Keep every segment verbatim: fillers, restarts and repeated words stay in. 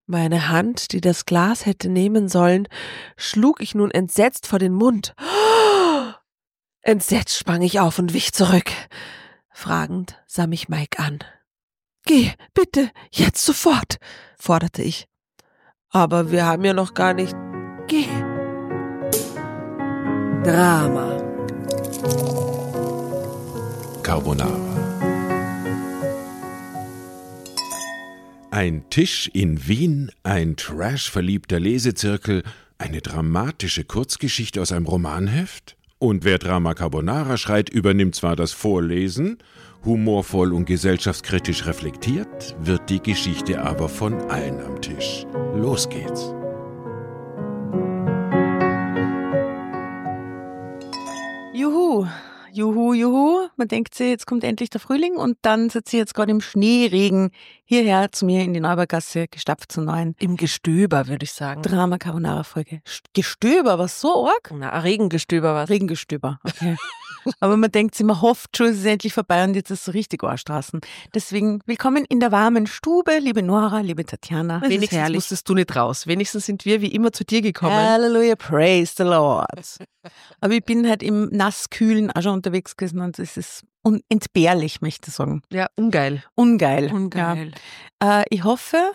Meine Hand, die das Glas hätte nehmen sollen, schlug ich nun entsetzt vor den Mund. Entsetzt sprang ich auf und wich zurück. Fragend sah mich Mike an. »Geh, bitte, jetzt sofort«, forderte ich. »Aber wir haben ja noch gar nicht...« »Geh.« Drama. Carbonara. Ein Tisch in Wien, ein trashverliebter Lesezirkel, eine dramatische Kurzgeschichte aus einem Romanheft? Und wer Drama Carbonara schreit, übernimmt zwar das Vorlesen, humorvoll und gesellschaftskritisch reflektiert, wird die Geschichte aber von allen am Tisch. Los geht's. Juhu, juhu, juhu. Man denkt sich, jetzt kommt endlich der Frühling und dann sitze ich jetzt gerade im Schneeregen hierher zu mir in die Neubergasse gestapft zum neuen Im Gestöber, würde ich sagen. Drama Carbonara Folge. Gestöber, was so arg? Na, Regengestöber was. Regengestöber, okay. Aber man denkt sich, man hofft schon, es ist endlich vorbei und jetzt ist es so richtig Arschstraßen. Deswegen willkommen in der warmen Stube, liebe Nora, liebe Tatjana. Das Wenigstens ist herrlich. musstest du nicht raus. Wenigstens sind wir wie immer zu dir gekommen. Halleluja, praise the Lord. Aber ich bin halt im Nasskühlen auch schon unterwegs gewesen und es ist unentbehrlich, möchte ich sagen. Ja, ungeil. Ungeil. Ungeil. Ja. Äh, ich hoffe,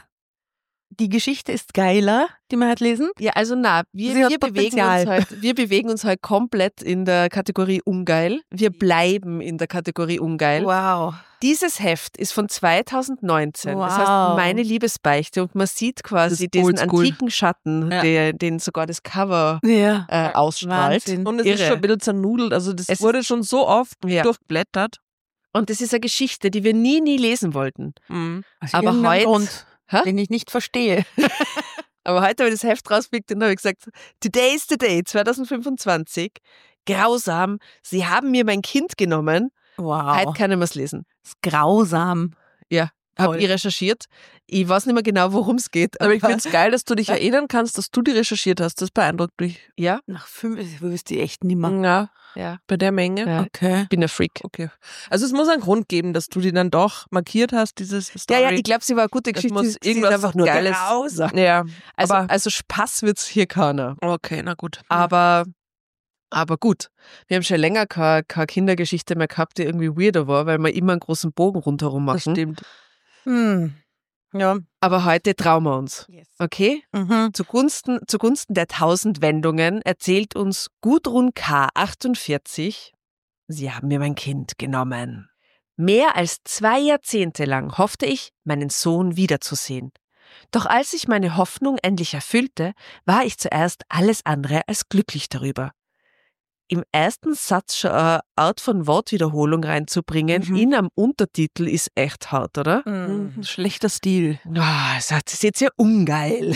die Geschichte ist geiler, die wir heute lesen. Ja, also na, wir, Sie hat wir, bewegen Potenzial. uns halt, wir bewegen uns halt komplett in der Kategorie ungeil. Wir bleiben in der Kategorie ungeil. Wow. Dieses Heft ist von zweitausendneunzehn. Das Wow. heißt, meine Liebesbeichte. Und man sieht quasi Das diesen Oldschool. antiken Schatten, Ja. der, den sogar das Cover Ja. äh, ausstrahlt. Wahnsinn. Und es Irre. ist schon ein bisschen zernudelt, also das Es wurde schon so oft Ja. durchblättert. Und das ist eine Geschichte, die wir nie, nie lesen wollten. Mhm. Aus Aber irgendeinem heute- Grund, Hä? den ich nicht verstehe. Aber heute habe ich das Heft rausgepickt und habe ich gesagt, today is the day, zweitausendfünfundzwanzig, grausam, sie haben mir mein Kind genommen, Wow. heute kann ich es lesen. Das ist grausam. Ja, habe Toll. ich recherchiert. Ich weiß nicht mehr genau, worum es geht. Aber ich finde es geil, dass du dich erinnern kannst, dass du die recherchiert hast. Das beeindruckt mich. Ja, Nach fünf, ich wüsste ich echt nimmer. Ja, ja, bei der Menge. ja. Okay. Ich bin ein Freak. Okay. Also es muss einen Grund geben, dass du die dann doch markiert hast, dieses Story. Ja, ja, ich glaube, sie war eine gute Das Geschichte. muss Sie- sie irgendwas ist einfach nur Geiles- grausam. Ja, Also, aber- also Spaß wird es hier keiner. okay, na gut. Aber, aber gut, wir haben schon länger keine, keine Kindergeschichte mehr gehabt, die irgendwie weirder war, weil wir immer einen großen Bogen rundherum Das machen. stimmt. Hm. Ja. Aber heute trauen wir uns. Yes. Okay? Mhm. Zugunsten, zugunsten der tausend Wendungen erzählt uns Gudrun K. achtundvierzig, sie haben mir mein Kind genommen. Mehr als zwei Jahrzehnte lang hoffte ich, meinen Sohn wiederzusehen. Doch als sich meine Hoffnung endlich erfüllte, war ich zuerst alles andere als glücklich darüber. Im ersten Satz schon eine Art von Wortwiederholung reinzubringen, Mhm. in einem Untertitel, ist echt hart, oder? Mhm. Mhm. Schlechter Stil. Ah, das ist jetzt ja ungeil.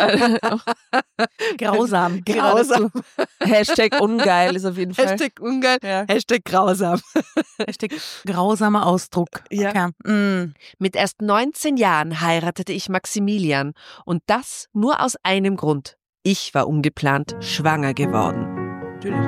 Grausam. Grausam. Hashtag ungeil ist auf jeden Fall. Hashtag ungeil, Ja. Hashtag grausam. Hashtag grausamer Ausdruck. Ja. Okay. Mm. Mit erst neunzehn Jahren heiratete ich Maximilian und das nur aus einem Grund. Ich war ungeplant schwanger geworden. Natürlich.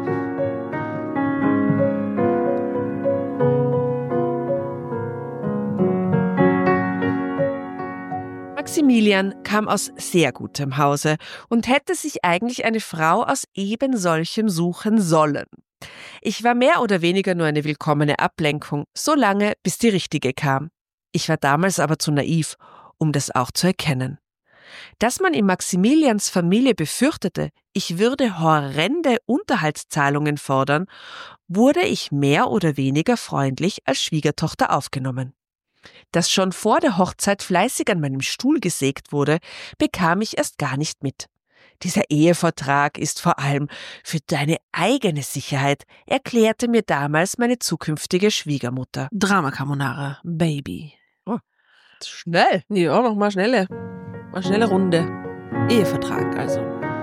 Maximilian kam aus sehr gutem Hause und hätte sich eigentlich eine Frau aus eben solchem suchen sollen. Ich war mehr oder weniger nur eine willkommene Ablenkung, so lange bis die richtige kam. Ich war damals aber zu naiv, um das auch zu erkennen. Dass man in Maximilians Familie befürchtete, ich würde horrende Unterhaltszahlungen fordern, wurde ich mehr oder weniger freundlich als Schwiegertochter aufgenommen. Dass schon vor der Hochzeit fleißig an meinem Stuhl gesägt wurde, bekam ich erst gar nicht mit. Dieser Ehevertrag ist vor allem für deine eigene Sicherheit, erklärte mir damals meine zukünftige Schwiegermutter. Drama Carbonara, Baby. Schnell! Ja, noch mal schnelle. Mal schnelle Runde. Ehevertrag, also.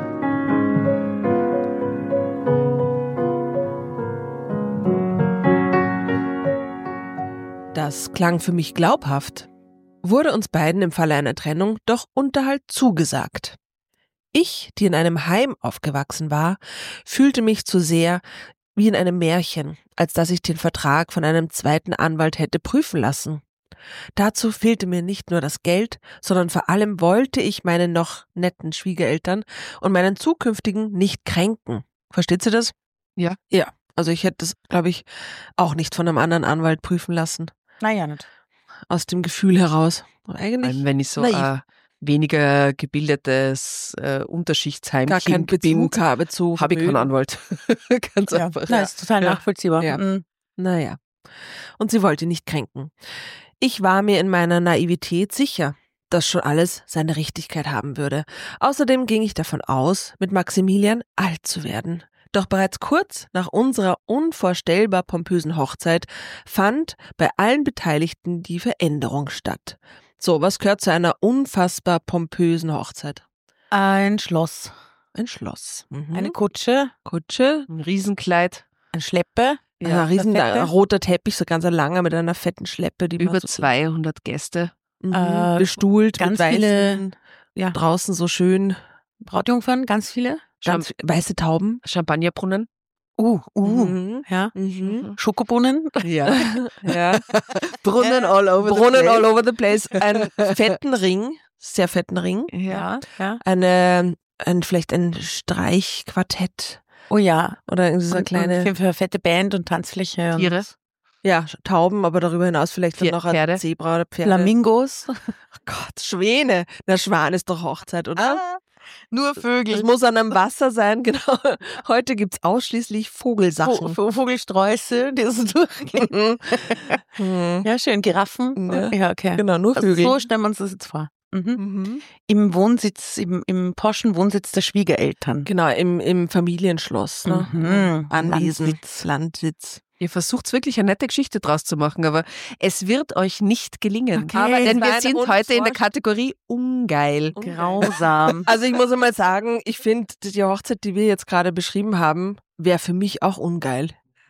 Das klang für mich glaubhaft. Wurde uns beiden im Falle einer Trennung doch Unterhalt zugesagt. Ich, die in einem Heim aufgewachsen war, fühlte mich zu sehr wie in einem Märchen, als dass ich den Vertrag von einem zweiten Anwalt hätte prüfen lassen. Dazu fehlte mir nicht nur das Geld, sondern vor allem wollte ich meinen noch netten Schwiegereltern und meinen zukünftigen nicht kränken. Versteht sie das? Ja. Ja, also ich hätte das, glaube ich, auch nicht von einem anderen Anwalt prüfen lassen. Naja, nicht. Aus dem Gefühl heraus. Aber Vor allem, eigentlich wenn ich so naiv. ein weniger gebildetes äh, Unterschichtsheimkind gar keinen bin, Bezug habe zu habe ich keinen Vermögen. Anwalt. Ganz Ja, einfach. na, ist total Ja. nachvollziehbar. Ja. Mhm. Naja. Und sie wollte nicht kränken. Ich war mir in meiner Naivität sicher, dass schon alles seine Richtigkeit haben würde. Außerdem ging ich davon aus, mit Maximilian alt zu werden. Doch bereits kurz nach unserer unvorstellbar pompösen Hochzeit fand bei allen Beteiligten die Veränderung statt. So, was gehört zu einer unfassbar pompösen Hochzeit? Ein Schloss, Ein Schloss. Mhm. eine Kutsche, Kutsche. Ein Riesenkleid, ein Schleppe, Also ein riesen eine fette. roter Teppich, so ganz ein langer mit einer fetten Schleppe. Die man über so, zweihundert Gäste. Mhm, Äh, bestuhlt, ganz mit viele- weißen, ja. draußen so schön, Brautjungfern, ganz viele. ganz weiße Tauben. Champagnerbrunnen. Uh, uh, Mhm. ja. Mhm. Schokobohnen. Ja. Ja. Brunnen all over the Brunnen place. all over the place. Einen fetten Ring, sehr fetten Ring. Ja. ja. Eine, ein, vielleicht ein Streichquartett Oh ja. oder irgendwie so eine Und- kleine, und für, für fette Band und Tanzfläche. Tiere. Und ja, Tauben, aber darüber hinaus vielleicht dann Pfer- noch ein Pferde. Zebra oder Pferde. Flamingos. Oh Gott, Schwäne. Der Schwan ist doch Hochzeit, oder? Nur Vögel. Das muss an einem Wasser sein, genau. Heute gibt's ausschließlich Vogelsachen. Vo- Vogelsträuße, die so durchgehen. Mhm. Ja, schön. Giraffen. Ja. Ja, okay. Genau, nur Also Vögel. so stellen wir uns das jetzt vor. Mhm. Mhm. Im Wohnsitz, im, im Porschen Wohnsitz der Schwiegereltern. Genau, im, im Familienschloss. Ne? Mhm. Anwesen, Landsitz. Landsitz. Ihr versucht wirklich eine nette Geschichte draus zu machen, aber es wird euch nicht gelingen. Okay. Aber Es denn war wir eine sind heute in der unvorst- Kategorie ungeil. Grausam. Also ich muss einmal sagen, ich finde, die Hochzeit, die wir jetzt gerade beschrieben haben, wäre für mich auch ungeil.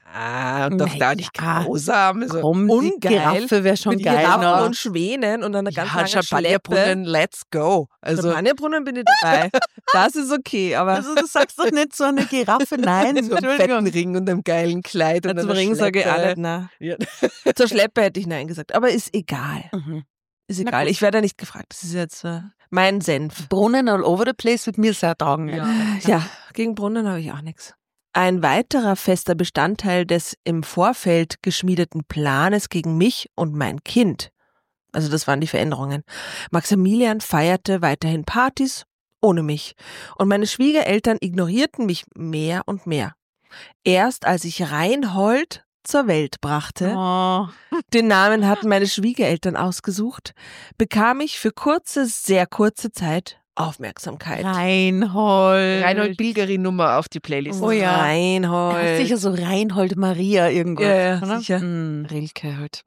Ah, und doch gar nicht grausam. Also, Komm, die ungeil. Giraffe wäre schon Mit geil. Giraffen noch. und Schwänen und einer ganz ja, langen Champagnerbrunnen, let's go. Also Also, Champagnerbrunnen bin ich dabei. Das ist okay, aber Also du sagst doch nicht so eine Giraffe, nein. so einem fetten Ring und einem geilen Kleid. Und zum einer Ring sage ich auch Schleppe. nicht nein. Ja. Zur Schleppe hätte ich nein gesagt, aber ist egal. Mhm. Ist Na egal. gut. Ich werde da nicht gefragt. Das ist jetzt äh, mein Senf. Brunnen all over the place wird mir sehr taugen. Ja. Ja, gegen Brunnen habe ich auch nichts. Ein weiterer fester Bestandteil des im Vorfeld geschmiedeten Planes gegen mich und mein Kind. Also das waren die Veränderungen. Maximilian feierte weiterhin Partys ohne mich und meine Schwiegereltern ignorierten mich mehr und mehr. Erst als ich Reinhold zur Welt brachte, Oh. den Namen hatten meine Schwiegereltern ausgesucht, bekam ich für kurze, sehr kurze Zeit Aufmerksamkeit. Reinhold. Reinhold Bilgeri-Nummer auf die Playlist. Oh ja. Reinhold. Ja, sicher so Reinhold Maria irgendwas. Ja, ja, oder? sicher. Mhm. Rilke halt.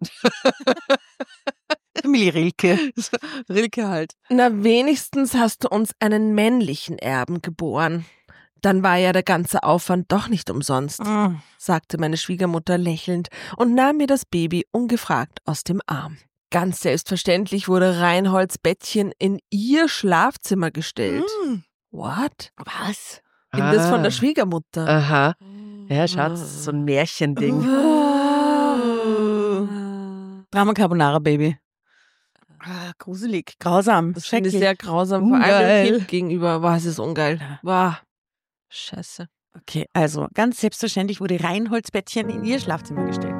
Familie Rilke. Rilke halt. Na, wenigstens hast du uns einen männlichen Erben geboren. Dann war ja der ganze Aufwand doch nicht umsonst, Mhm. sagte meine Schwiegermutter lächelnd und nahm mir das Baby ungefragt aus dem Arm. Ganz selbstverständlich wurde Reinholds Bettchen in ihr Schlafzimmer gestellt. Mhm. What? Was? In das von der Ah. Schwiegermutter. Aha. Ja, schaut, so ein Märchending. Drama Carbonara Baby. Ah, gruselig, grausam, Das finde ich schrecklich. sehr grausam, vor allem Ungeil. dem Kind gegenüber. Boah, es ist ungeil. Boah, scheiße. Okay, also ganz selbstverständlich wurde Reinholds Bettchen in ihr Schlafzimmer gestellt.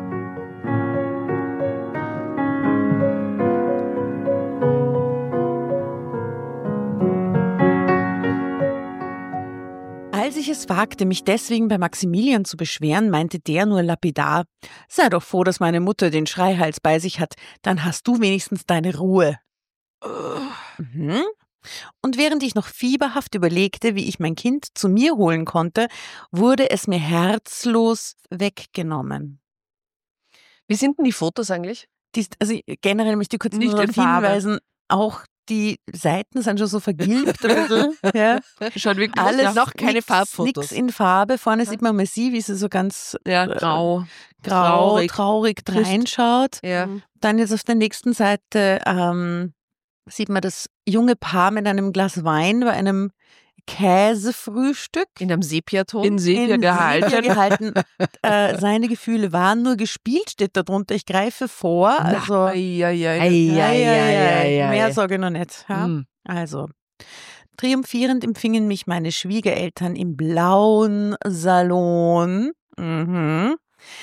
Als ich es wagte, mich deswegen bei Maximilian zu beschweren, meinte der nur lapidar: Sei doch froh, dass meine Mutter den Schreihals bei sich hat, dann hast du wenigstens deine Ruhe. Mhm. Und während ich noch fieberhaft überlegte, wie ich mein Kind zu mir holen konnte, wurde es mir herzlos weggenommen. Wie sind denn die Fotos eigentlich? Die, also generell möchte ich kurz Nicht nur in darauf Farbe. hinweisen, auch die Seiten sind schon so vergilbt. ein bisschen, ja. Schaut wirklich Alles noch keine nix, Farbfotos. Nix in Farbe. Vorne sieht man mal sie, wie sie so ganz Ja, äh, grau. grau, Traurig. traurig, Trist. reinschaut. Ja. Dann jetzt auf der nächsten Seite ähm, sieht man das junge Paar mit einem Glas Wein bei einem Käsefrühstück. In einem Sepiaton. In Sepia in gehalten. Sepia gehalten. äh, seine Gefühle waren nur gespielt, steht da drunter. Ich greife vor. Also, Ei, ei, ei. Ei, ei, ei, ei, ei. mehr sage ich noch nicht. Ja? Mm. Also, triumphierend empfingen mich meine Schwiegereltern im blauen Salon. Mhm.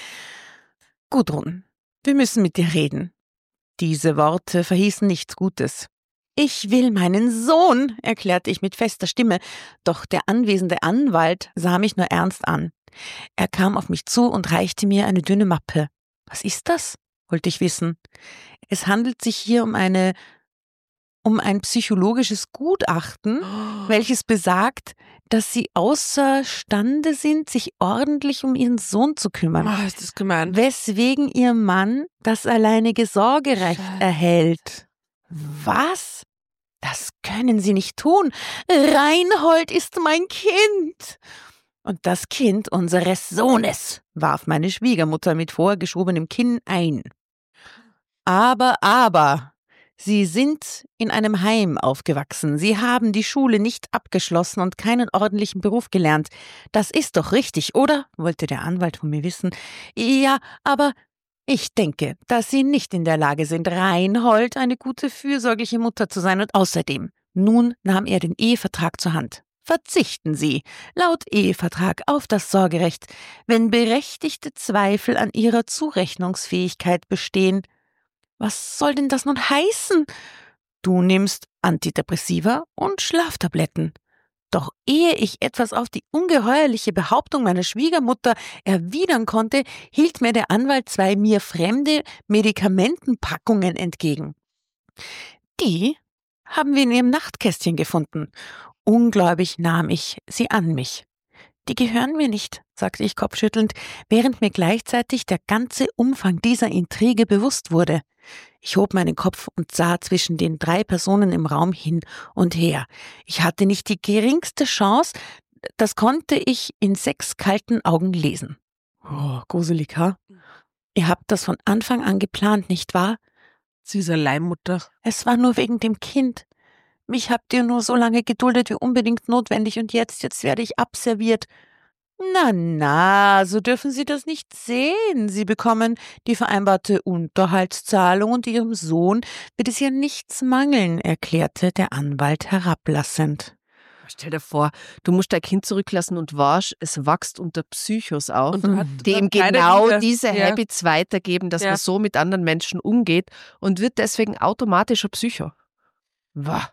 Gudrun, wir müssen mit dir reden. Diese Worte verhießen nichts Gutes. Ich will meinen Sohn, erklärte ich mit fester Stimme, doch der anwesende Anwalt sah mich nur ernst an. Er kam auf mich zu und reichte mir eine dünne Mappe. Was ist das? Wollte ich wissen. Es handelt sich hier um eine, um ein psychologisches Gutachten, welches besagt, dass sie außerstande sind, sich ordentlich um ihren Sohn zu kümmern. Oh, ist das gemein. Weswegen ihr Mann das alleinige Sorgerecht Scheiße. erhält. Was? Das können Sie nicht tun. Reinhold ist mein Kind. Und das Kind unseres Sohnes, warf meine Schwiegermutter mit vorgeschobenem Kinn ein. Aber, aber, Sie sind in einem Heim aufgewachsen. Sie haben die Schule nicht abgeschlossen und keinen ordentlichen Beruf gelernt. Das ist doch richtig, oder? Wollte der Anwalt von mir wissen. Ja, aber ich denke, dass Sie nicht in der Lage sind, Reinhold eine gute, fürsorgliche Mutter zu sein. Und außerdem, nun nahm er den Ehevertrag zur Hand. Verzichten Sie, laut Ehevertrag, auf das Sorgerecht, wenn berechtigte Zweifel an Ihrer Zurechnungsfähigkeit bestehen. Was soll denn das nun heißen? Du nimmst Antidepressiva und Schlaftabletten. Doch ehe ich etwas auf die ungeheuerliche Behauptung meiner Schwiegermutter erwidern konnte, hielt mir der Anwalt zwei mir fremde Medikamentenpackungen entgegen. Die haben wir in ihrem Nachtkästchen gefunden. Ungläubig nahm ich sie an mich. Die gehören mir nicht, sagte ich kopfschüttelnd, während mir gleichzeitig der ganze Umfang dieser Intrige bewusst wurde. Ich hob meinen Kopf und sah zwischen den drei Personen im Raum hin und her. Ich hatte nicht die geringste Chance, das konnte ich in sechs kalten Augen lesen. Oh, gruselig, ha? Ihr habt das von Anfang an geplant, nicht wahr? Süße Leihmutter. Es war nur wegen dem Kind. Mich habt ihr nur so lange geduldet wie unbedingt notwendig und jetzt, jetzt werde ich abserviert. Na, na, so dürfen Sie das nicht sehen. Sie bekommen die vereinbarte Unterhaltszahlung und Ihrem Sohn wird es ja nichts mangeln, erklärte der Anwalt herablassend. Stell dir vor, du musst dein Kind zurücklassen und warst, es wächst unter Psychos auf, Und hat dem keine genau Liebe. diese Ja. Habits weitergeben, dass Ja. man so mit anderen Menschen umgeht und wird deswegen automatisch ein Psycho. Wah.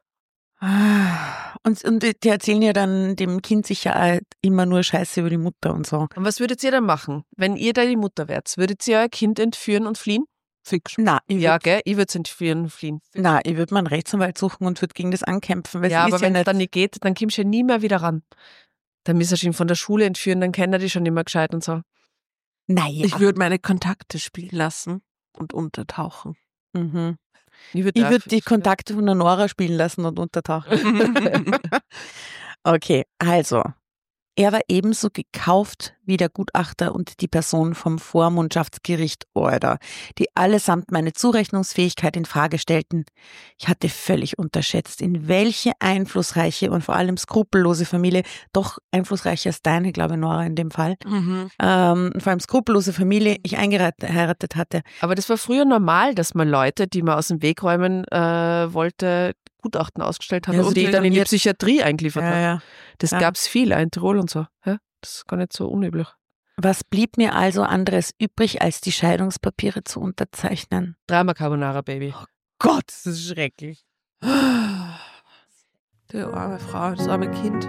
Und, und die erzählen ja dann dem Kind sicher immer nur Scheiße über die Mutter und so. Und was würdet ihr dann machen, wenn ihr da die Mutter wärt? Würdet ihr euer Kind entführen und fliehen? Fix. Na, ich Ja, würd, gell? Ich würde es entführen und fliehen. na, ich würde meinen Rechtsanwalt suchen und würde gegen das ankämpfen. Weil Ja, es aber ist ja wenn es nicht, dann nicht geht, dann kommst du ja nie mehr wieder ran. Dann müsst ihr ihn von der Schule entführen, dann kennt er die schon nicht mehr gescheit und so. Naja. Ich würde meine Kontakte spielen lassen und untertauchen. Mhm. Ich würde Ich würde die Kontakte von der Nora spielen lassen und untertauchen. Okay, also, er war ebenso gekauft wie der Gutachter und die Person vom Vormundschaftsgericht Order, die allesamt meine Zurechnungsfähigkeit in Frage stellten. Ich hatte völlig unterschätzt, in welche einflussreiche und vor allem skrupellose Familie, doch einflussreicher als deine, glaube ich, Nora in dem Fall, Mhm. ähm, vor allem skrupellose Familie ich eingeheiratet hatte. Aber das war früher normal, dass man Leute, die man aus dem Weg räumen äh, wollte, Gutachten ausgestellt hat Ja, und so die dann in die trainiert- Psychiatrie eingeliefert hat. ja. Das Ja. gab es viel, auch in Tirol und so. Ja? Das ist gar nicht so unüblich. Was blieb mir also anderes übrig, als die Scheidungspapiere zu unterzeichnen? Drama Carbonara, Baby. Gott, das ist schrecklich. Die arme Frau, das arme Kind.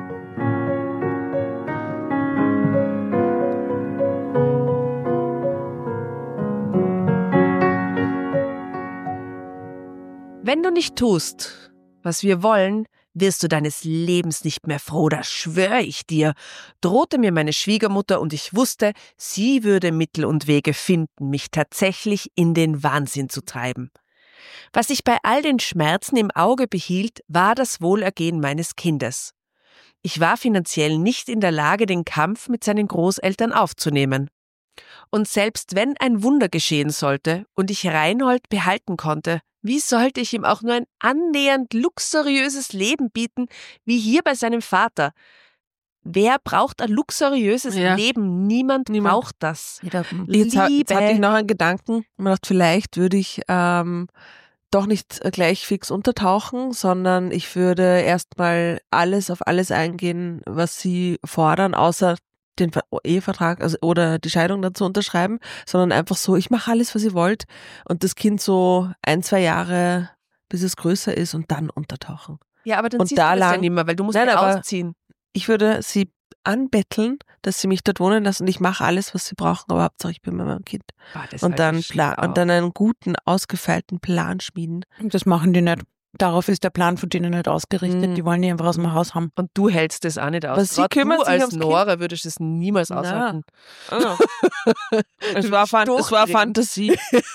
Wenn du nicht tust, was wir wollen, wirst du deines Lebens nicht mehr froh, das schwöre ich dir, drohte mir meine Schwiegermutter und ich wusste, sie würde Mittel und Wege finden, mich tatsächlich in den Wahnsinn zu treiben. Was ich bei all den Schmerzen im Auge behielt, war das Wohlergehen meines Kindes. Ich war finanziell nicht in der Lage, den Kampf mit seinen Großeltern aufzunehmen. Und selbst wenn ein Wunder geschehen sollte und ich Reinhold behalten konnte, wie sollte ich ihm auch nur ein annähernd luxuriöses Leben bieten, wie hier bei seinem Vater? Wer braucht ein luxuriöses Ja. Leben? Niemand, Niemand. braucht das. Jeder, Jetzt, ha- jetzt hatte ich Liebe. noch einen Gedanken. Ich mir gedacht, vielleicht würde ich ähm, doch nicht äh, gleich fix untertauchen, sondern ich würde erstmal alles auf alles eingehen, was sie fordern, außer den Ver- Ehevertrag also, oder die Scheidung dazu unterschreiben, sondern einfach so, ich mache alles, was ihr wollt und das Kind so ein, zwei Jahre, bis es größer ist und dann untertauchen. Ja, aber dann Und siehst da du das ja lang- nicht mehr, weil du musst Nein, ja aber- ausziehen. Ich würde sie anbetteln, dass sie mich dort wohnen lassen und ich mache alles, was sie brauchen, aber Hauptsache ich bin bei meinem Kind. Boah, das Und halte dann, ich Plan, schier und dann einen guten, ausgefeilten Plan schmieden. das machen die nicht. Darauf ist der Plan von denen nicht ausgerichtet. Mhm. Die wollen die einfach aus dem Haus haben. Und du hältst das auch nicht aus. Aber sie Gerade kümmert du sich als ums Kind. Nora würdest es niemals Na. aushalten. Oh. es, Du war bist Fan es war durchdrehen. Fantasie.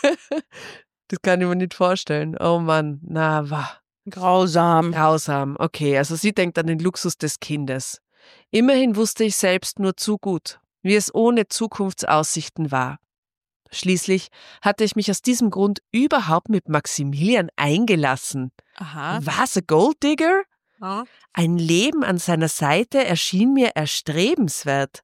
Das kann ich mir nicht vorstellen. Oh Mann, na, wah. Grausam. Grausam. Okay, also sie denkt an den Luxus des Kindes. Immerhin wusste ich selbst nur zu gut, wie es ohne Zukunftsaussichten war. Schließlich hatte ich mich aus diesem Grund überhaupt mit Maximilian eingelassen. Aha. Was, a Golddigger? Ja. Ein Leben an seiner Seite erschien mir erstrebenswert.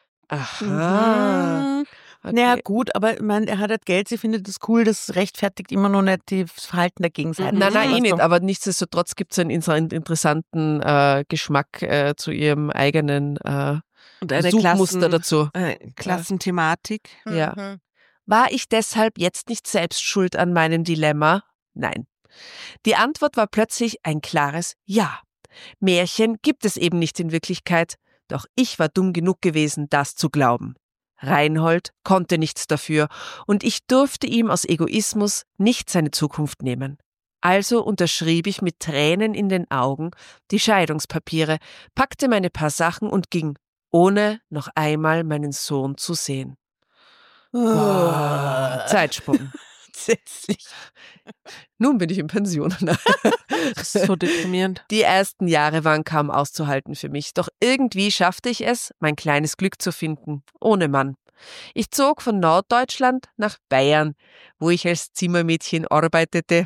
Aha. Mhm. Okay. Naja, gut, aber ich meine, er hat halt Geld, sie findet das cool, das rechtfertigt immer noch nicht das Verhalten der Gegenseite. Nein, nein, eh Weißt nicht, du? aber nichtsdestotrotz gibt es einen inter- interessanten äh, Geschmack äh, zu ihrem eigenen äh, Und eine Suchmuster Klassen, dazu. äh, Klassenthematik. Ja. Mhm. War ich deshalb jetzt nicht selbst schuld an meinem Dilemma? Nein. Die Antwort war plötzlich ein klares Ja. Märchen gibt es eben nicht in Wirklichkeit, doch ich war dumm genug gewesen, das zu glauben. Reinhold konnte nichts dafür und ich durfte ihm aus Egoismus nicht seine Zukunft nehmen. Also unterschrieb ich mit Tränen in den Augen die Scheidungspapiere, packte meine paar Sachen und ging, ohne noch einmal meinen Sohn zu sehen. Wow. Zeitsprung. Entsetzlich. Nun bin ich in Pension. Das ist so deprimierend. Die ersten Jahre waren kaum auszuhalten für mich, doch irgendwie schaffte ich es, mein kleines Glück zu finden, ohne Mann. Ich zog von Norddeutschland nach Bayern, wo ich als Zimmermädchen arbeitete.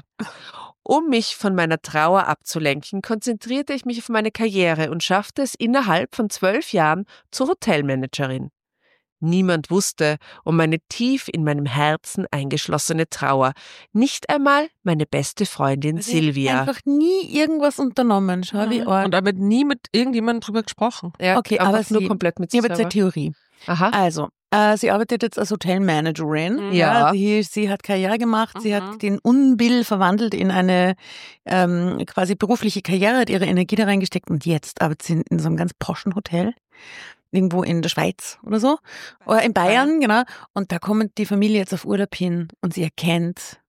Um mich von meiner Trauer abzulenken, konzentrierte ich mich auf meine Karriere und schaffte es innerhalb von zwölf Jahren zur Hotelmanagerin. Niemand wusste um meine tief in meinem Herzen eingeschlossene Trauer. Nicht einmal meine beste Freundin Sie hat Silvia. einfach nie irgendwas unternommen. Schau, wie Mhm. arg. Und damit nie mit irgendjemandem drüber gesprochen. Ja, Okay, einfach aber nur sie- komplett mit Ich sich habe jetzt eine selber. Theorie. Aha. Also, äh, sie arbeitet jetzt als Hotelmanagerin. Mhm. Ja. Sie, sie hat Karriere gemacht, sie Mhm. hat den Unbill verwandelt in eine ähm, quasi berufliche Karriere, hat ihre Energie da reingesteckt und jetzt arbeitet sie in so einem ganz poschen Hotel. Irgendwo in der Schweiz oder so. Oder in Bayern, genau. Und da kommt die Familie jetzt auf Urlaub hin und sie erkennt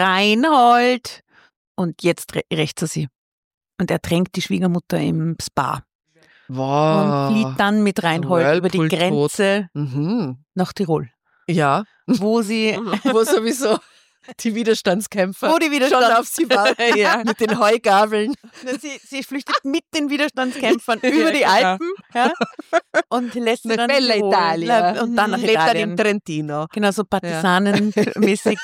Reinhold. Und jetzt re- rächt er sie. Und er tränkt die Schwiegermutter im Spa. Wow. Und flieht dann mit Reinhold über die Whirlpool-Tod. Grenze Mhm. nach Tirol. Ja, Wo sie wo sowieso die Widerstandskämpfer Wo die schon Widerstands- auf sie warten. Ja. Mit den Heugabeln. Sie, sie flüchtet mit den Widerstandskämpfern Ja, über die genau. Alpen, ja, und lässt sie Nach dann Bella Tirol, Italia. und dann nach Lebt dann Italien. im Trentino. Genau, so partisanenmäßig.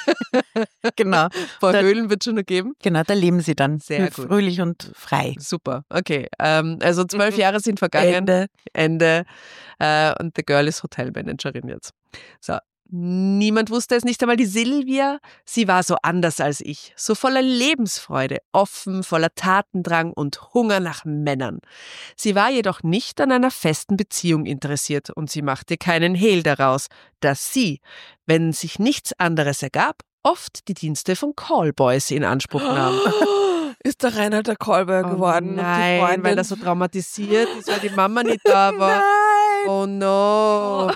genau, Vor Da- Höhlen wird schon noch geben. genau, da leben sie dann Sehr Fr- gut. fröhlich und frei. Super, okay. Ähm, also zwölf Jahre sind vergangen. Ende. Ende. Äh, und the girl ist Hotelmanagerin jetzt. So. Niemand wusste es, nicht einmal die Silvia. Sie war so anders als ich, so voller Lebensfreude, offen, voller Tatendrang und Hunger nach Männern. Sie war jedoch nicht an einer festen Beziehung interessiert und sie machte keinen Hehl daraus, dass sie, wenn sich nichts anderes ergab, oft die Dienste von Callboys in Anspruch nahm. Ist der Reinhard der Callboy geworden? Oh und die nein, Freundin? weil er so traumatisiert ist, weil die Mama nicht da war. Nein! Oh no.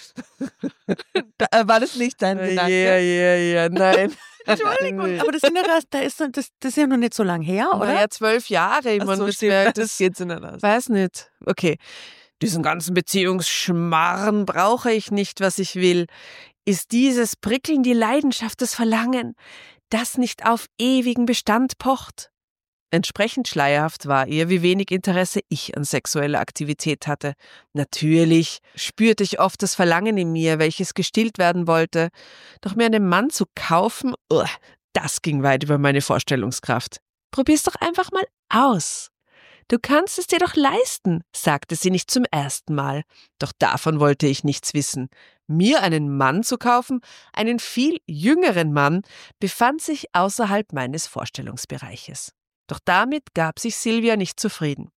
Da, äh, war das nicht dein Ja, Gedanke? ja, ja, ja, nein. Entschuldigung, aber das, sind ja erst, da ist, das, das ist ja noch nicht so lange her, Oder oder? ja, zwölf Jahre. Ich Ach meine, so, das, stimmt, wär- das das geht so nicht aus. weiß nicht. Okay. Diesen ganzen Beziehungsschmarren brauche ich nicht, was ich will. Ist dieses Prickeln die Leidenschaft, das Verlangen, das nicht auf ewigen Bestand pocht? Entsprechend schleierhaft war ihr, wie wenig Interesse ich an sexueller Aktivität hatte. Natürlich spürte ich oft das Verlangen in mir, welches gestillt werden wollte. Doch mir einen Mann zu kaufen, uh, das ging weit über meine Vorstellungskraft. Probier's doch einfach mal aus. Du kannst es dir doch leisten, sagte sie nicht zum ersten Mal. Doch davon wollte ich nichts wissen. Mir einen Mann zu kaufen, einen viel jüngeren Mann, befand sich außerhalb meines Vorstellungsbereiches. Doch damit gab sich Silvia nicht zufrieden.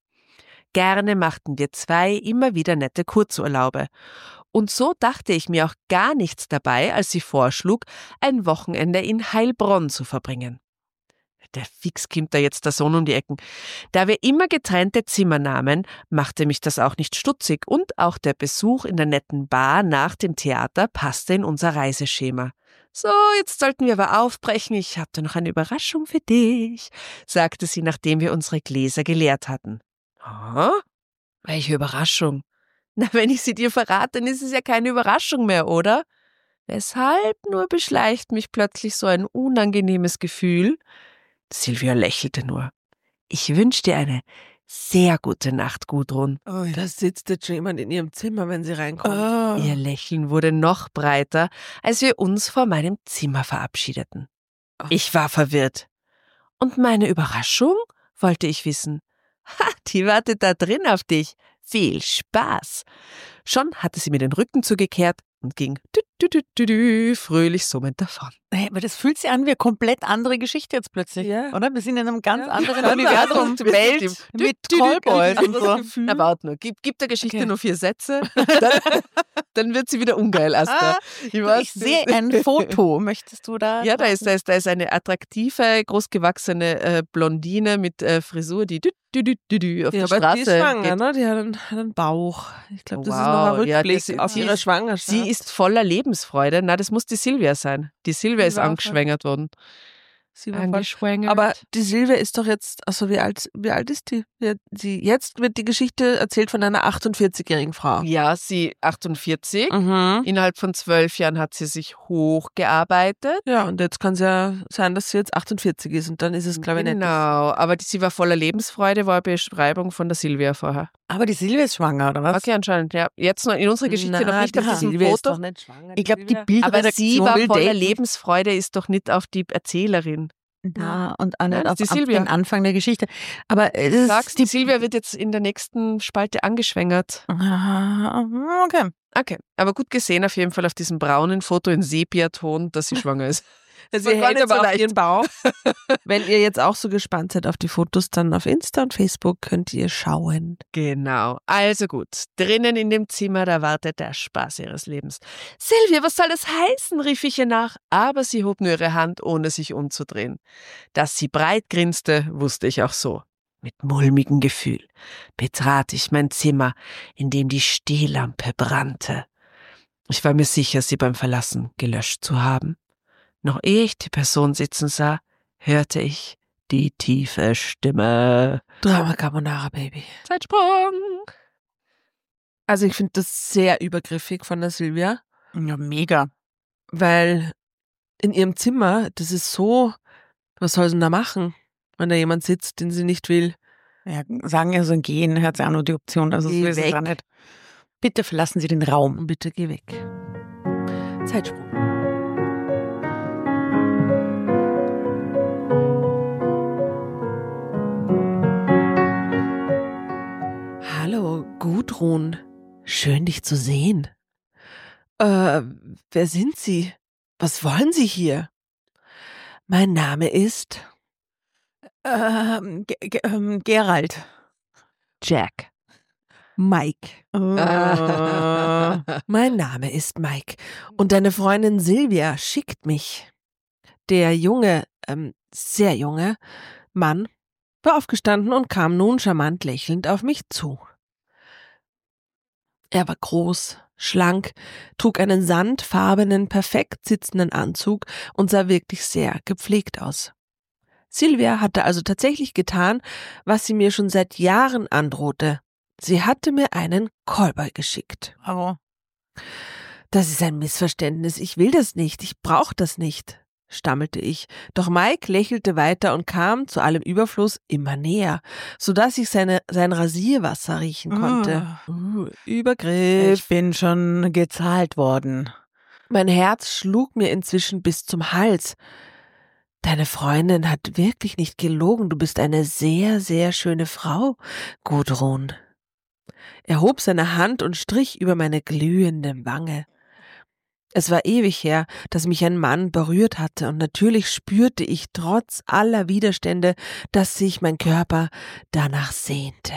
Gerne machten wir zwei immer wieder nette Kurzurlaube. Und so dachte ich mir auch gar nichts dabei, als sie vorschlug, ein Wochenende in Heilbronn zu verbringen. Der Fix kommt da jetzt der Sohn um die Ecken. Da wir immer getrennte Zimmer nahmen, machte mich das auch nicht stutzig und auch der Besuch in der netten Bar nach dem Theater passte in unser Reiseschema. »So, jetzt sollten wir aber aufbrechen, ich habe da noch eine Überraschung für dich«, sagte sie, nachdem wir unsere Gläser geleert hatten. »Ah, welche Überraschung?« »Na, wenn ich sie dir verrate, dann ist es ja keine Überraschung mehr, oder?« »Weshalb nur beschleicht mich plötzlich so ein unangenehmes Gefühl?« Silvia lächelte nur. »Ich wünsche dir eine sehr gute Nacht, Gudrun.« Oh, da sitzt jetzt schon jemand in ihrem Zimmer, wenn sie reinkommt. Oh. Ihr Lächeln wurde noch breiter, als wir uns vor meinem Zimmer verabschiedeten. Oh. Ich war verwirrt. »Und meine Überraschung?« wollte ich wissen. »Ha, die wartet da drin auf dich. Viel Spaß!« Schon hatte sie mir den Rücken zugekehrt und ging dü, dü, dü, dü, dü, fröhlich summend davon. Hey, aber das fühlt sich an wie eine komplett andere Geschichte jetzt plötzlich, ja. oder? Wir sind in einem ganz ja. anderen ja. Universum, ja. Welt mit Callboys und so. Na, warte nur, gib, gib der Geschichte Okay. nur vier Sätze, dann, dann wird sie wieder ungeil, Asta. Ich, ich sehe ein Foto, möchtest du da? Ja, da ist, da ist, da ist eine attraktive, großgewachsene äh, Blondine mit äh, Frisur, die dü, dü, dü, dü, dü auf Ja, der aber Straße die ist schwanger, geht. ne? Die hat einen, hat einen Bauch. Ich glaube, das Wow, ist noch ein ja, Rückblick das- auf sie ihre ist- Schwangerschaft. Sie ist voller Lebensfreude. Na, das muss die Silvia sein. Die Silvia Die ist war voll- angeschwängert worden. Sie war voll. Angeschwängert. Aber die Silvia ist doch jetzt, also wie alt, wie alt ist die? Ja, sie? Jetzt wird die Geschichte erzählt von einer achtundvierzigjährigen Frau. ja, sie achtundvierzig. Mhm. Innerhalb von zwölf Jahren hat sie sich hochgearbeitet. Ja, und jetzt kann es ja sein, dass sie jetzt achtundvierzig ist und dann ist es, glaube ich, nicht. Genau, aber die, sie war voller Lebensfreude, war eine Beschreibung von der Silvia vorher. Aber die Silvia ist schwanger, oder was? Okay, anscheinend, ja. Jetzt noch in unserer Geschichte Na, noch nicht die auf diesem Silvia ist Foto. doch nicht schwanger. Ich glaube, die Silvia. Aber sie Bildredaktion war will voller daten. Lebensfreude, ist doch nicht auf die Erzählerin. Na, und auch Nein, nicht das auf, ist die auf Silvia. den Anfang der Geschichte. Aber es Du ist sagst, die die Silvia wird jetzt in der nächsten Spalte angeschwängert. Ah, okay. Okay, aber gut gesehen auf jeden Fall auf diesem braunen Foto in Sepiaton, dass sie schwanger ist. Sie war gar hält nicht aber so auf leicht. ihren Bauch. Wenn ihr jetzt auch so gespannt seid auf die Fotos, dann auf Insta und Facebook könnt ihr schauen. Genau, also gut. Drinnen in dem Zimmer, da wartet der Spaß ihres Lebens. Silvia, was soll das heißen, rief ich ihr nach, aber sie hob nur ihre Hand, ohne sich umzudrehen. Dass sie breit grinste, wusste ich auch so. Mit mulmigem Gefühl betrat ich mein Zimmer, in dem die Stehlampe brannte. Ich war mir sicher, sie beim Verlassen gelöscht zu haben. Noch ehe ich die Person sitzen sah, hörte ich die tiefe Stimme. Drama Carbonara, Baby. Zeitsprung! Also ich finde das sehr übergriffig von der Silvia, Ja, mega. weil in ihrem Zimmer, das ist so, was soll sie denn da machen, wenn da jemand sitzt, den sie nicht will? Ja, sagen ja so ein Gehen, hat sie auch nur die Option, also Geh so ist es weg. auch nicht. Bitte verlassen Sie den Raum. Und bitte geh weg. Zeitsprung. Hallo, Gudrun. Schön, dich zu sehen. Äh, wer sind Sie? Was wollen Sie hier? Mein Name ist Ähm, Ge Ge ähm, Gerald. Jack. Mike. Äh, Mein Name ist Mike und deine Freundin Silvia schickt mich. Der junge, ähm, sehr junge Mann war aufgestanden und kam nun charmant lächelnd auf mich zu. Er war groß, schlank, trug einen sandfarbenen, perfekt sitzenden Anzug und sah wirklich sehr gepflegt aus. Silvia hatte also tatsächlich getan, was sie mir schon seit Jahren androhte. Sie hatte mir einen Callboy geschickt. aber Das ist ein Missverständnis. Ich will das nicht. Ich brauche das nicht. stammelte ich. Doch Mike lächelte weiter und kam zu allem Überfluss immer näher, sodass ich seine, sein Rasierwasser riechen konnte. Oh. Uh, Übergriff. Ich bin schon gezahlt worden. Mein Herz schlug mir inzwischen bis zum Hals. Deine Freundin hat wirklich nicht gelogen. Du bist eine sehr, sehr schöne Frau, Gudrun. Er hob seine Hand und strich über meine glühende Wange. Es war ewig her, dass mich ein Mann berührt hatte, und natürlich spürte ich trotz aller Widerstände, dass sich mein Körper danach sehnte.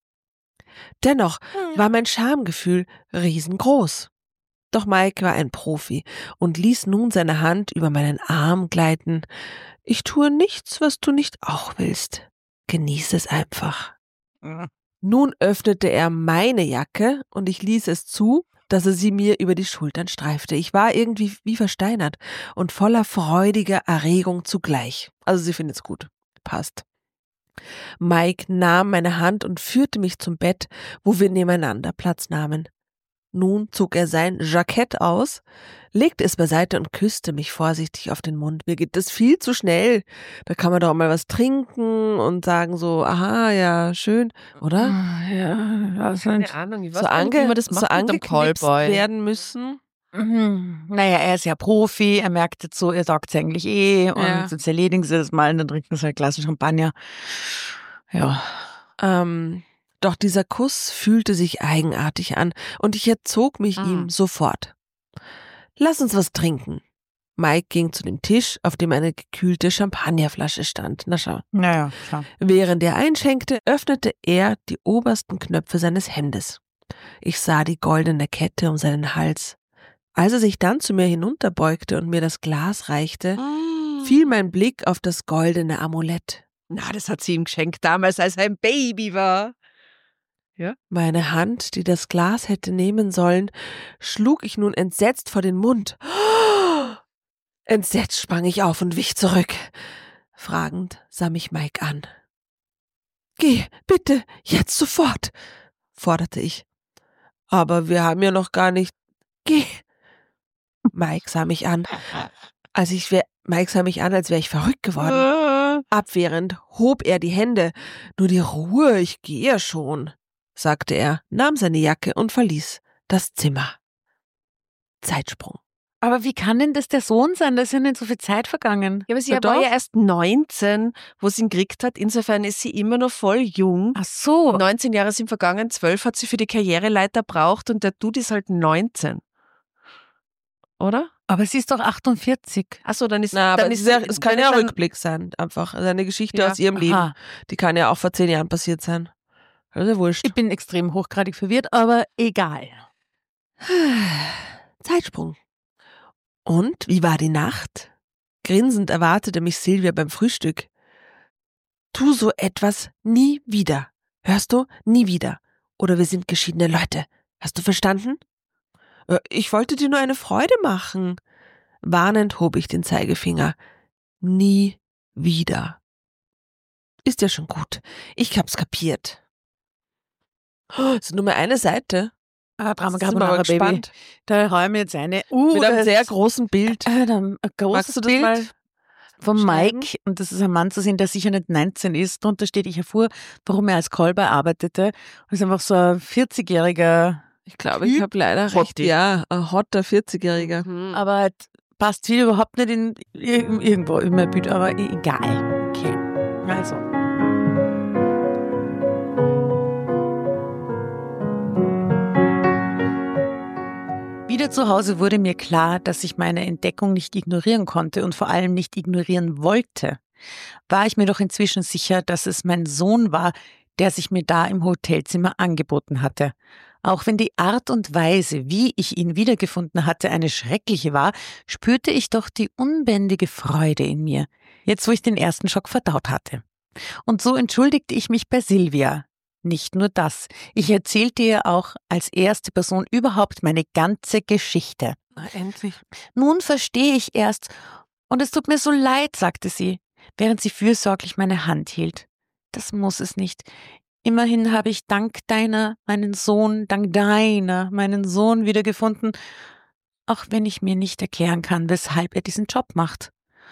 Dennoch war mein Schamgefühl riesengroß. Doch Mike war ein Profi und ließ nun seine Hand über meinen Arm gleiten. Ich tue nichts, was du nicht auch willst. Genieß es einfach. Mhm. Nun öffnete er meine Jacke und ich ließ es zu, dass er sie mir über die Schultern streifte. Ich war irgendwie wie versteinert und voller freudiger Erregung zugleich. Also sie findet es gut. Passt. Mike nahm meine Hand und führte mich zum Bett, wo wir nebeneinander Platz nahmen. Nun zog er sein Jackett aus, legte es beiseite und küsste mich vorsichtig auf den Mund. Mir geht das viel zu schnell. Da kann man doch mal was trinken und sagen so, aha, ja, schön, oder? Ja, also Keine Ahnung, ich weiß So, gar nicht, wie ange man das so macht mit dem angeknipst Callboy. werden müssen. Mhm. Naja, er ist ja Profi, er merkt jetzt so, er sagt es eigentlich eh und Ja. jetzt erledigen sie das mal und dann trinken sie halt Glas Champagner. Ja. Ähm, doch dieser Kuss fühlte sich eigenartig an und ich entzog mich Ah. ihm sofort. Lass uns was trinken. Mike ging zu dem Tisch, auf dem eine gekühlte Champagnerflasche stand. Na schau. Naja, klar. Während er einschenkte, öffnete er die obersten Knöpfe seines Hemdes. Ich sah die goldene Kette um seinen Hals. Als er sich dann zu mir hinunterbeugte und mir das Glas reichte, fiel mein Blick auf das goldene Amulett. Na, das hat sie ihm geschenkt damals, als er ein Baby war. Meine Hand, die das Glas hätte nehmen sollen, schlug ich nun entsetzt vor den Mund. Entsetzt sprang ich auf und wich zurück. Fragend sah mich Mike an. Geh, bitte, jetzt sofort, forderte ich. Aber wir haben ja noch gar nicht. Geh. Mike sah mich an, als ich wär, Mike sah mich an, als wäre ich verrückt geworden. Abwehrend hob er die Hände. Nur die Ruhe, ich gehe ja schon, sagte er, nahm seine Jacke und verließ das Zimmer. Zeitsprung. Aber wie kann denn das der Sohn sein? Da ist ja nicht so viel Zeit vergangen. Ja, aber sie Ja, war doch. ja erst neunzehn, wo sie ihn gekriegt hat. Insofern ist sie immer noch voll jung. Ach so. neunzehn Jahre sind vergangen, zwölf hat sie für die Karriereleiter braucht und der Dude ist halt neunzehn. Oder? Aber sie ist doch achtundvierzig. Achso, dann ist Na, aber dann es, ist ist ja, sie- es kann dann ja ist ein dann- Rückblick sein, einfach. Also eine Geschichte Ja. aus ihrem Leben. Aha. Die kann ja auch vor zehn Jahren passiert sein. Also wurscht. Ich bin extrem hochgradig verwirrt, aber egal. Zeitsprung. Und wie war die Nacht? Grinsend erwartete mich Silvia beim Frühstück. Tu so etwas nie wieder. Hörst du? Nie wieder. Oder wir sind geschiedene Leute. Hast du verstanden? Äh, Ich wollte dir nur eine Freude machen. Warnend hob ich den Zeigefinger. Nie wieder. Ist ja schon gut. Ich hab's kapiert. Oh, es ist nur mehr eine Seite. Ah, Drama Jetzt sind wir Carbonara, aber Baby. gespannt. Da räume ich jetzt eine. Uh, Mit einem das- sehr großen Bild. äh, da ein großes Magst du das Bild mal von schneiden? Mike. Und das ist ein Mann zu sehen, der sicher nicht neunzehn ist. Drunter steht, ich erfuhr, warum er als Callboy arbeitete. Und das ist einfach so ein vierzigjähriger, Ich glaube, ich Typ? habe leider recht. Hottie. Ja, ein hotter vierzigjähriger. Mhm. aber halt passt viel überhaupt nicht in ir- irgendwo in mein Bild, aber e- egal. Okay, also. Wieder zu Hause wurde mir klar, dass ich meine Entdeckung nicht ignorieren konnte und vor allem nicht ignorieren wollte. War ich mir doch inzwischen sicher, dass es mein Sohn war, der sich mir da im Hotelzimmer angeboten hatte. Auch wenn die Art und Weise, wie ich ihn wiedergefunden hatte, eine schreckliche war, spürte ich doch die unbändige Freude in mir, jetzt wo ich den ersten Schock verdaut hatte. Und so entschuldigte ich mich bei Silvia. Nicht nur das, ich erzählte ihr auch als erste Person überhaupt meine ganze Geschichte. Na, endlich. Nun verstehe ich erst, und es tut mir so leid, sagte sie, während sie fürsorglich meine Hand hielt. Das muss es nicht. Immerhin habe ich dank deiner meinen Sohn, dank deiner meinen Sohn wiedergefunden, auch wenn ich mir nicht erklären kann, weshalb er diesen Job macht.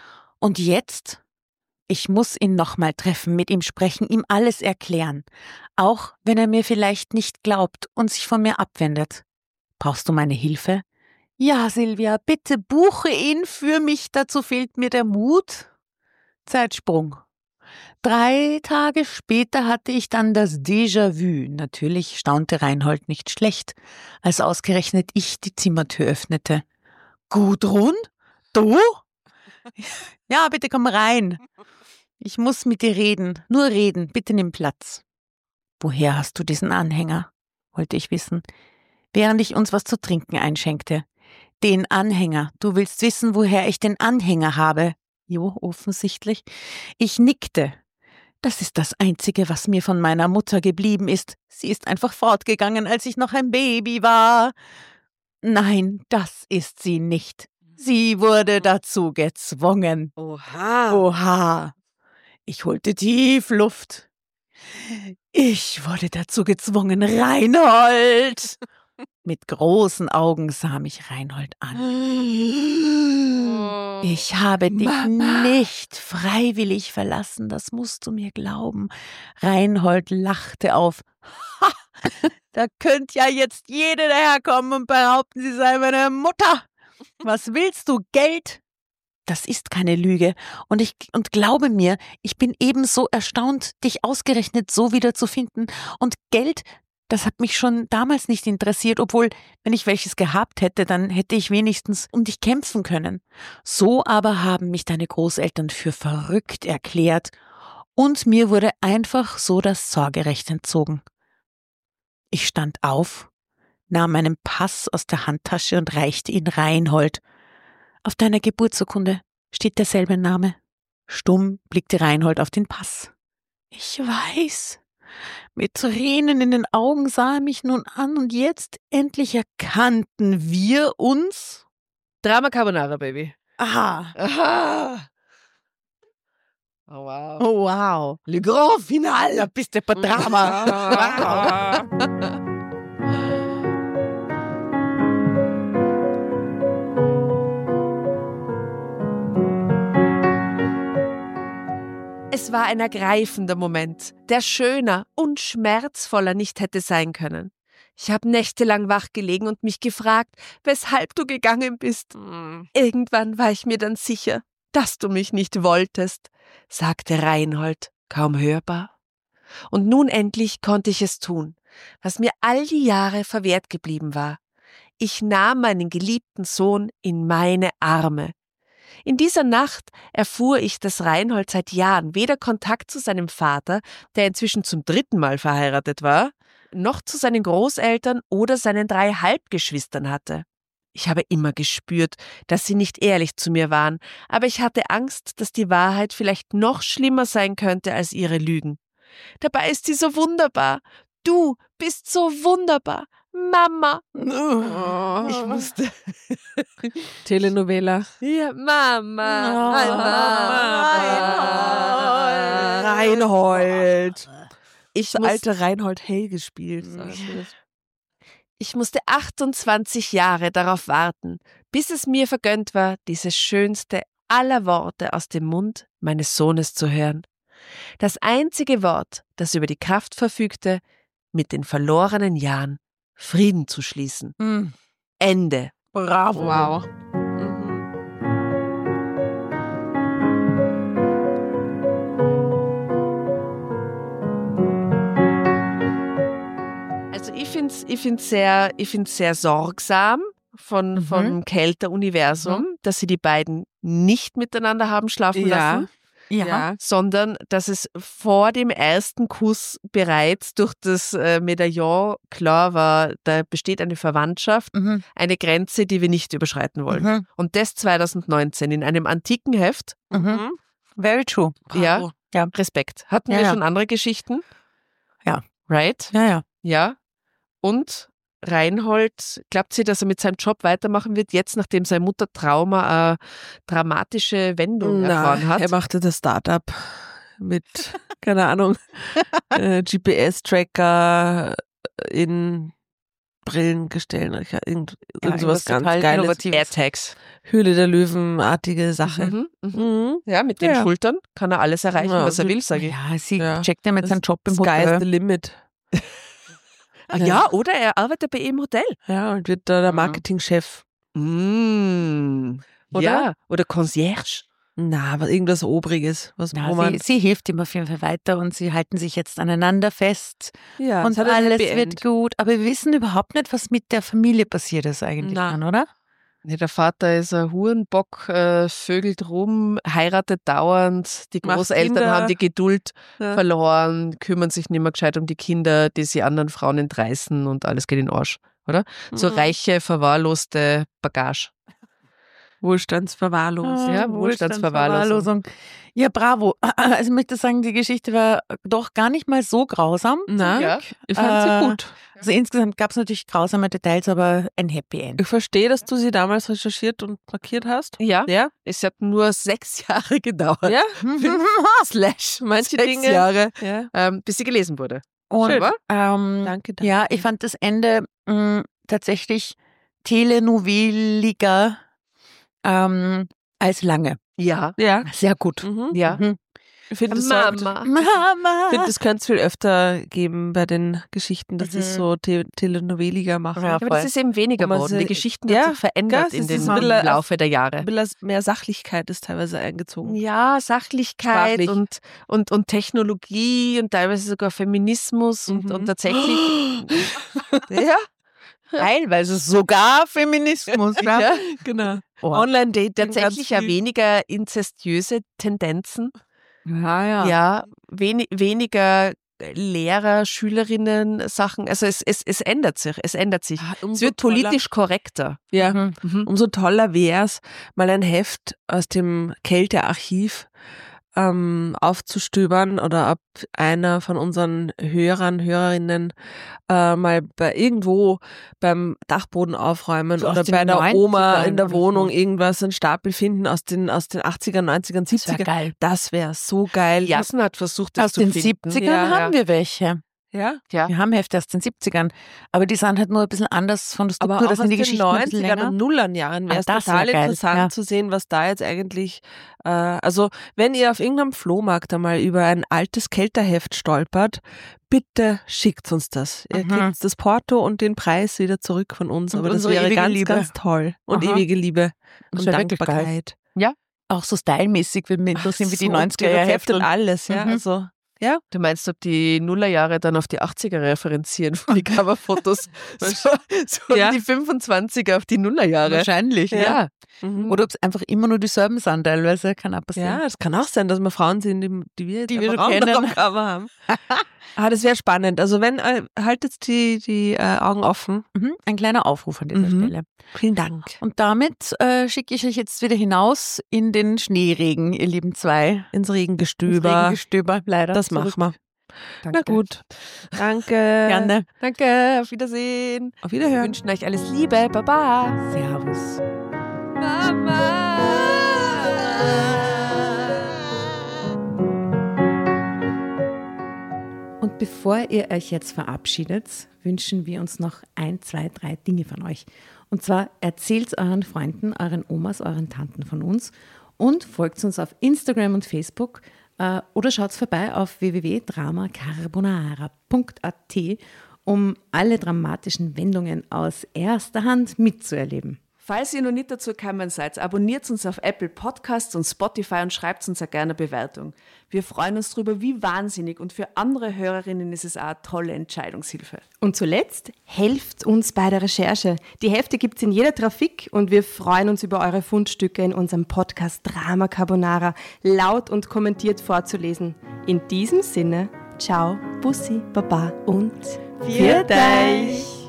Und jetzt? Ich muss ihn nochmal treffen, mit ihm sprechen, ihm alles erklären. Auch wenn er mir vielleicht nicht glaubt und sich von mir abwendet. Brauchst du meine Hilfe? Ja, Silvia, bitte buche ihn für mich, dazu fehlt mir der Mut. Zeitsprung. Drei Tage später hatte ich dann das Déjà-vu. Natürlich staunte Reinhold nicht schlecht, als ausgerechnet ich die Zimmertür öffnete. Gudrun? Du? Ja, bitte komm rein. Ich muss mit dir reden. Nur reden. Bitte nimm Platz. Woher hast du diesen Anhänger? Wollte ich wissen, während ich uns was zu trinken einschenkte. Den Anhänger. Du willst wissen, woher ich den Anhänger habe? Jo, offensichtlich. Ich nickte. Das ist das Einzige, was mir von meiner Mutter geblieben ist. Sie ist einfach fortgegangen, als ich noch ein Baby war. Nein, das ist sie nicht. Sie wurde dazu gezwungen. Oha. Oha. Ich holte tief Luft. Ich wurde dazu gezwungen, Reinhold. Mit großen Augen sah mich Reinhold an. Ich habe dich Mama. nicht freiwillig verlassen, das musst du mir glauben. Reinhold lachte auf. Ha, da könnt ja jetzt jede daherkommen und behaupten, sie sei meine Mutter. Was willst du, Geld? Das ist keine Lüge. Und ich und glaube mir, ich bin ebenso erstaunt, dich ausgerechnet so wiederzufinden. Und Geld, das hat mich schon damals nicht interessiert, obwohl, wenn ich welches gehabt hätte, dann hätte ich wenigstens um dich kämpfen können. So aber haben mich deine Großeltern für verrückt erklärt und mir wurde einfach so das Sorgerecht entzogen. Ich stand auf, nahm meinen Pass aus der Handtasche und reichte ihn Reinhold. Auf deiner Geburtsurkunde steht derselbe Name. Stumm blickte Reinhold auf den Pass. Ich weiß. Mit Tränen in den Augen sah er mich nun an und jetzt endlich erkannten wir uns. Drama Carbonara, Baby. Aha. Aha. Oh, wow. Oh wow. Le grand final. Da bist du bei Drama. Wow. Es war ein ergreifender Moment, der schöner und schmerzvoller nicht hätte sein können. Ich habe nächtelang wach gelegen und mich gefragt, weshalb du gegangen bist. Irgendwann war ich mir dann sicher, dass du mich nicht wolltest, sagte Reinhold, kaum hörbar. Und nun endlich konnte ich es tun, was mir all die Jahre verwehrt geblieben war. Ich nahm meinen geliebten Sohn in meine Arme. In dieser Nacht erfuhr ich, dass Reinhold seit Jahren weder Kontakt zu seinem Vater, der inzwischen zum dritten Mal verheiratet war, noch zu seinen Großeltern oder seinen drei Halbgeschwistern hatte. Ich habe immer gespürt, dass sie nicht ehrlich zu mir waren, aber ich hatte Angst, dass die Wahrheit vielleicht noch schlimmer sein könnte als ihre Lügen. Dabei ist sie so wunderbar. Du bist so wunderbar. Mama. Oh. Ich musste. Telenovela. Ja, Mama. Oh, Mama. Reinhold. Ich, Das muss, alte Reinhold Hell gespielt. ich musste achtundzwanzig Jahre darauf warten, bis es mir vergönnt war, dieses schönste aller Worte aus dem Mund meines Sohnes zu hören. Das einzige Wort, das über die Kraft verfügte, mit den verlorenen Jahren Frieden zu schließen. Hm. Ende. Bravo. Wow. Also ich finde es ich find's sehr, ich find's sehr sorgsam von, Mhm. vom Kelter-Universum, dass sie die beiden nicht miteinander haben schlafen Ja. lassen, Ja. Ja. sondern dass es vor dem ersten Kuss bereits durch das äh, Medaillon klar war, da besteht eine Verwandtschaft, Mhm. eine Grenze, die wir nicht überschreiten wollen. Mhm. Und das zwanzig neunzehn in einem antiken Heft, Mhm. Very true. ja, Ja. Respekt. Hatten Ja, wir ja. schon andere Geschichten? Ja. Right? Ja, ja. Ja. Und Reinhold, glaubt sie, dass er mit seinem Job weitermachen wird, jetzt nachdem seine Mutter Trauma eine dramatische Wendung erfahren Na, hat? er machte das Startup mit, keine Ahnung, äh, G P S-Tracker in Brillengestellen, irgend, Ja, irgend irgendwas sowas ganz total Geiles. Innovatives. AirTags. Höhle der Löwen-artige Sache. Mhm, mhm. Mhm. Ja, mit den Ja. Schultern kann er alles erreichen, Ja, was er mit- will, sage ich. Ja, sie Ja. checkt ja mit seinem Job im Sky is Hotel. the limit. Ah, ja, oder er arbeitet bei ihm im Hotel. Ja, und wird da der Mhm. Marketingchef. Mm. Oder? Ja, oder Concierge. Na, was irgendwas Obriges, was Na, wo man, sie, sie hilft ihm auf jeden Fall weiter und sie halten sich jetzt aneinander fest ja, und es hat ein alles Happy wird End. gut. Aber wir wissen überhaupt nicht, was mit der Familie passiert ist eigentlich Na. dann, oder? Nee, der Vater ist ein Hurenbock, äh, vögelt rum, heiratet dauernd, die Macht Großeltern Kinder. haben die Geduld Ja. verloren, kümmern sich nicht mehr gescheit um die Kinder, die sie anderen Frauen entreißen und alles geht in den Arsch, oder? So Mhm. reiche, verwahrloste Bagage. Wohlstandsverwahrlosung. Ja, Wohlstandsverwahrlosung. Ja, bravo. Also ich möchte sagen, die Geschichte war doch gar nicht mal so grausam. Na, Ja. ich fand Äh, sie gut. Also insgesamt gab es natürlich grausame Details, aber ein Happy End. Ich verstehe, dass du sie damals recherchiert und markiert hast. Ja, Ja? es hat nur sechs Jahre gedauert. Ja? Slash Manche sechs Dinge- Jahre, Ja. ähm, bis sie gelesen wurde. Und, Schön, wa? ähm, Danke, danke. ja, ich fand das Ende mh, tatsächlich telenovelliger ähm, als lange. Ja. Ja. Sehr gut. Mhm. Ja. Mhm. Ich finde, es sollte- Mama. Mama. ich finde, das könnte es viel öfter geben bei den Geschichten, dass sie es Mhm. so te telennoveliger machen. Ja, Ja, aber voll. das ist eben weniger Wo man geworden. Die sie- Geschichten Ja, haben sich verändert gell, in es den ist ein bisschen Laufe der Jahre. Ein bisschen mehr Sachlichkeit ist teilweise eingezogen. Ja, Sachlichkeit Sprachlich. und, und, und Technologie und teilweise sogar Feminismus und, Mhm. und tatsächlich. ja, Teilweise sogar Feminismus. Ja. ja, Genau. Oh. Online-Dating. tatsächlich ja weniger inzestiöse Tendenzen. Ja, ja. Ja, weni weniger Lehrer, Schülerinnen, Sachen. Also es, es, es ändert sich. Es ändert sich. Ah, Es umso wird toller- politisch korrekter. Ja. Mhm. Mhm. Umso toller wäre es, mal ein Heft aus dem Kältearchiv ähm, aufzustöbern oder ob einer von unseren Hörern, Hörerinnen äh, mal bei irgendwo beim Dachboden aufräumen So aus oder den bei der Oma neunzigern in der oder Wohnung so. irgendwas, einen Stapel finden aus den, aus den achtzigern, neunzigern, Das wär siebzigern. geil. Das wäre so geil. Jasna hat versucht, das Aus zu den finden. siebzigern Ja, haben wir welche. Ja? Ja. Wir haben Hefte aus den siebzigern. Aber die sind halt nur ein bisschen anders von der Aber Struktur. auch Das aus sind die den Geschichten ein bisschen neunzigern länger. und Nullern Jahren wäre es Ah, das total wär geil, interessant ja. zu sehen, was da jetzt eigentlich, äh, also wenn ihr auf irgendeinem Flohmarkt einmal über ein altes Kälterheft stolpert, bitte schickt uns das. Ihr Mhm. kriegt das Porto und den Preis wieder zurück von uns, Und aber das unsere wäre ewige ganz, Liebe. ganz toll. Und Aha. ewige Liebe Das und wär wirklich geil. Dankbarkeit. Auch so stylmäßig würde mich interessieren, wie die So, neunziger Jahre Rezept und Hefte. alles, ja, Mhm. also, Du meinst, ob die Nullerjahre dann auf die achtziger referenzieren von die Coverfotos? so so Ja. die fünfundzwanziger auf die Nullerjahre. Wahrscheinlich, ja. Ja. mhm. Oder ob es einfach immer nur dieselben sind teilweise, kann auch passieren. Ja, es kann auch sein, dass wir Frauen sind, die, die wir jetzt Die wir einfach schon auch noch kennen. am Cover haben. Ah, das wäre spannend. Also wenn, äh, haltet die, die äh, Augen offen. Mhm. Ein kleiner Aufruf an dieser Mhm. Stelle. Vielen Dank. Und damit äh, schicke ich euch jetzt wieder hinaus in den Schneeregen, ihr lieben zwei. Ins Ins Regengestöber. Regengestöber, leider. Das Zurück. machen wir. Danke. Na gut. Danke. Gerne. Danke, auf Wiedersehen. Auf Wir Wiederhören. wünschen euch alles Liebe. Baba. Servus. Und bevor ihr euch jetzt verabschiedet, wünschen wir uns noch ein, zwei, drei Dinge von euch. Und zwar erzählt euren Freunden, euren Omas, euren Tanten von uns und folgt uns auf Instagram und Facebook äh, oder schaut vorbei auf w w w punkt drama carbonara punkt a t, um alle dramatischen Wendungen aus erster Hand mitzuerleben. Falls ihr noch nicht dazu gekommen seid, abonniert uns auf Apple Podcasts und Spotify und schreibt uns auch gerne eine Bewertung. Wir freuen uns darüber wie wahnsinnig und für andere Hörerinnen ist es auch eine tolle Entscheidungshilfe. Und zuletzt, helft uns bei der Recherche. Die Hefte gibt es in jeder Trafik und wir freuen uns über eure Fundstücke in unserem Podcast Drama Carbonara laut und kommentiert vorzulesen. In diesem Sinne, ciao, Bussi, Baba und Viert euch!